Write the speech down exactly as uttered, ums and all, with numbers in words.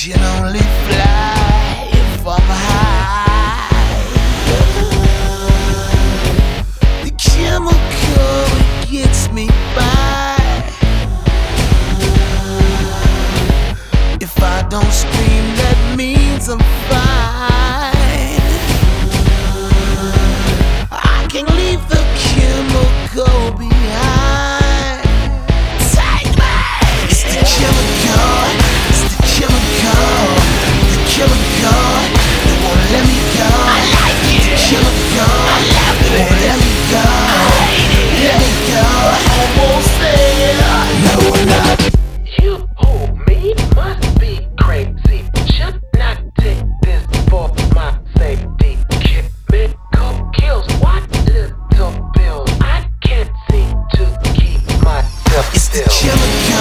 can only fly if I'm high. The chemical, it gets me by. If I don't scream, that means I'm fine. I can leave the chemical behind. Take me! It's the chemical, it's the chemical, the chemical that won't let me go. I like it. The chemical, I love it. That won't let me go. I hate it. Let me go. Almost there. No, I'm not. You hold me must be crazy. Should not take this for my safety. Chemical kills what little pills. I can't seem to keep myself It's the still. chemical.